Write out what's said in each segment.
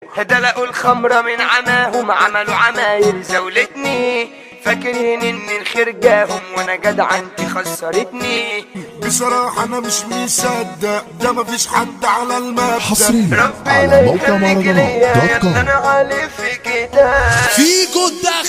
دلقوا الخمرة من عماهم، عملوا عمايل زولتني، فاكرين ان الخير جاهم وانا جدع انت خسرتني. بصراحة انا مش مصدق ده مفيش حد على المبدأ. حصريا على موقع مهرجانات.com. انا عالي في كده فيكو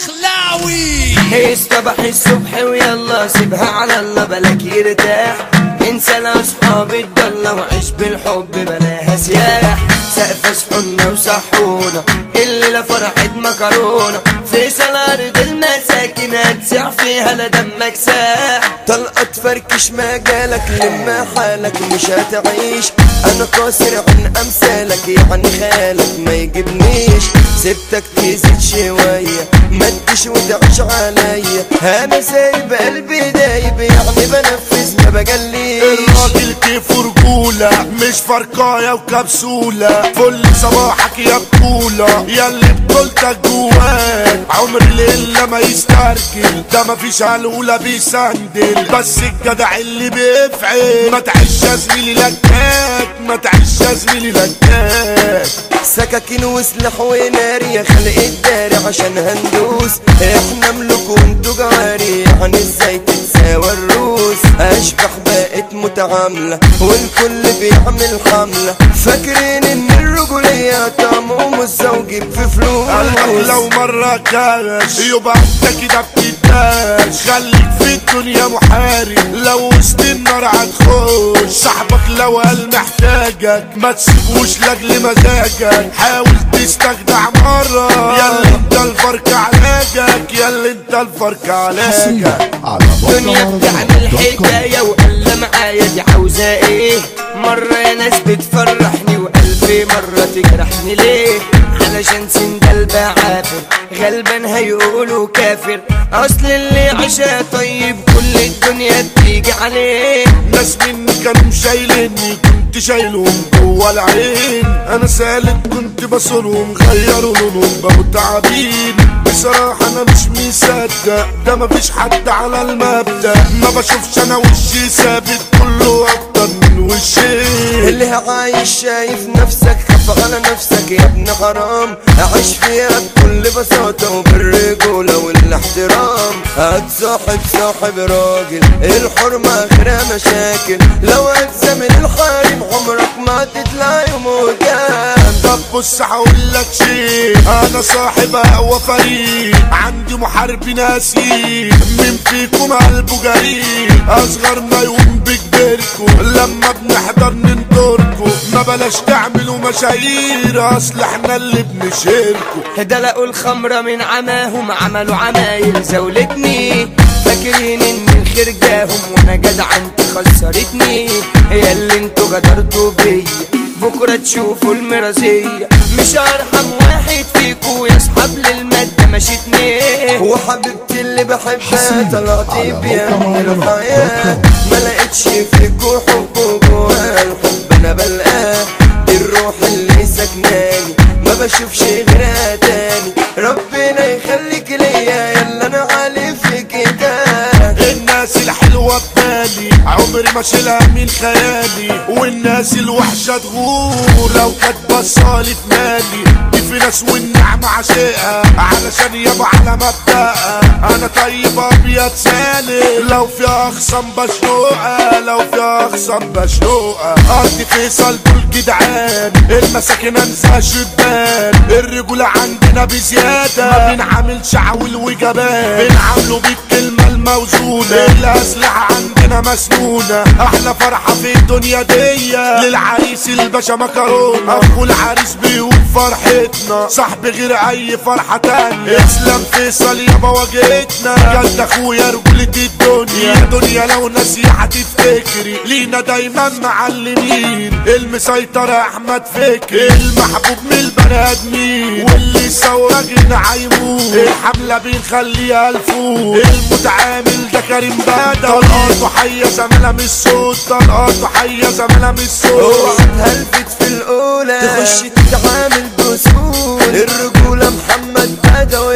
الدخلاوي. اصطبح الصبح ويلا سيبها على الله بلاك يرتاح، انسى لاصحاب الضلة وعيش بالحب بلاها سياح. سقف صحنا وصحونا الليلة فرحة مكرونة، فيصل ارض المساكن هتسع فيها لا دمك ساح. طلقة تفركش مجالك لما حالك مش هتعيش، انا قاصر عن امثالك يعني خالك ما يجيبنيش. سبتك تزيد شوية ما تجيش وتعيش عليا، انا سايب قلبي دايب يعني بنفذ ما بجليش. الراجل كيف رجولة مش فرقاية وكبسولة، فل صباحك يا بطولة ياللي بطولتك جواك. عمر الليلة ما يسترجل ده مفيش هلولة بيسندل، بس الجدع اللي بيفعل. ما تعيش يا زميلي لكاك، ما تعيش يا زميلي لكاك. سكاكين وسلاح ونار يا خلق الداري عشان هندوس، احنا ملوك وانتو جواري يعني ازاي تتساوى الروس. اشبح بقت متعاملة والكل بيعمل حملة، فاكرين ان الرجولية طعمهم الزوجي في فلوس. قلبك لو مرة كاش يبقى انت كده بتداش، خليك في الدنيا محارب لو وسط النار هتخش. صاحبك لو قال محتاجك ما تسيبوش لاجل مزاجك، حاول تستجدع مرة ياللي انت الفرق علاجك، ياللي انت الفرق علاجك. الدنيا بتعمل حكاية وقال معايا دي عاوزة ايه، مرة يا ناس بتفرحني وقلبي مرة تجرحني ليه. علشان سندال بعافر غلبان هيقولوا كافر، اصل اللي عشا طيب كل الدنيا بتيجي عليه. ناس مني كانوا شايليني كنت شايلهم جوا العين، انا سالك كنت بصرهم غيروا لونهم بقوا تعابين. بصراحة انا مش مصدق ده مفيش حد على المبدأ، ما بشوفش انا وشي ثابت كله اكتر من وشي. اللي عايش شايف نفسك خاف على نفسك يا ابن حرام، عيش فيها بكل بساطة وبالرجولة والاحترام. هتصاحب صاحب راجل الحرمة اخرها مشاكل، لو هتزامن الحريم عمرك ما تطلع يوم قدام. طب بص هقولك شيء، انا صاحب اقوى فريق، عندي محارب ناسي من فيكم قلبه جريء. اصغر ما يقوم بكبركم لما بنحضر ننطركم، ما بلاش تعملوا مشاهير اصل احنا اللي بنشيركم. دلقوا الخمرة من عماهم عملوا عمايل زولتني، فاكرين ان الخير جاهم وانا جدع انت خسرتني. هي اللي انتوا غدرتوا بيا بكرة تشوفوا المرازية، مش ارحم واحد فيكوا يصحب للمادة مشيتني. وحبيبتي اللي بحبها طلعتي بيها من الحياة، ما لقيتش فيكوا حب جوا الحب انا بلقاه. دي الروح اللي سكناني ما بشوفش غيرها تاني، ربنا يخليك ليا يلا انا عالي في كده. الناس الحلوة ببالي عمري ما شيلها من خيالي، والناس الوحشة تغور لو كانت بصالي في مالي. دي في ناس والنعمة عشقها علشان يابا على مبدأها، انا طيب ابيض سالم لو في اخصم بشنوقها، لو في اخصم بشنوقها. ارض فيصل دول جدعان المساكن انسى شبان، الرجولة عندنا بزيادة ما بنعملش عول وجبان، بنعامله بالكلمة الموزونة. الأسلحة عندنا مسنونة، أحلى فرحة في الدنيا دي للعريس الباشا مكرونة. أخو العريس بيقول فرحتنا صاحب غير أي فرحة تانية، اسلام فيصل يابا واجهتنا جد أخويا رجولة الدنيا. دنيا لو ناسية هتفتكري لينا دايما معلمين، المسيطر أحمد فكري المحبوب من البني آدمين، واللي سوا جينا هيموت الحملة بنخليها الفوق. المتعامل ده كريم بدوي، طلقاته حية زميلة من الصوت، طلقاته حية زميلة من الصوت. اوعى تهلفت في الاولى تخش تتعامل بسهولة، الرجولة محمد بدوي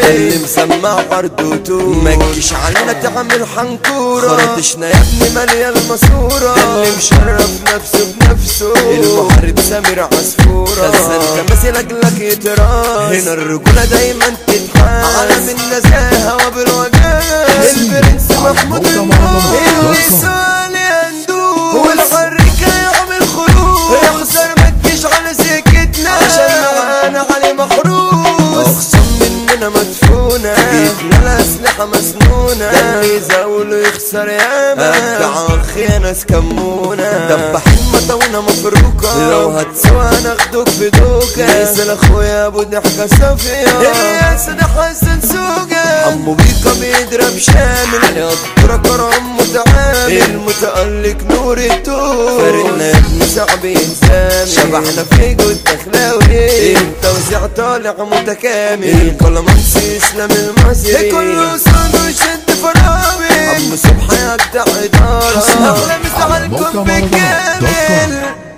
اللي مسمع عرضوته ما تجيش علينا تعمل حنكورة خرطشنا يا ابني مليان ماسورة اللي مشرف نفسه بنفسه المحارب سمير عصفورة غزال كماسي لاجلك يتراس هنا الرجولة دايما تتحاس عالم النزاهة وبالوجاز البرنس محمود النور الوصال يندوب والحركة يعمل خروج يخسر ما تجيش على سكتنا عشان معانا علي محروس اخصم مننا مدفونة جبنا الأسلحة مسنونة ده اللي يزاوله يخسر ياما ابدع اخي ناس كمونة دبحين مطاونة مفروكة لو هتسوى ناخدوك في دوكة يسأل اخويا ابو ضحكة صافية يا سيدي حسن سوقة عمو بيكا بيضرب شامل علي قدرة كرم متعامل المتألق نور التوب فارقنا يا ابني صعب ينسامي شبحنا في جود دخلاوي التوزيع طالع متكامل كل منسي اسلام المصري كله صاد وشد فرامل عمو صبحي يقطع إدارة أغلى مسا عليكم بالكامل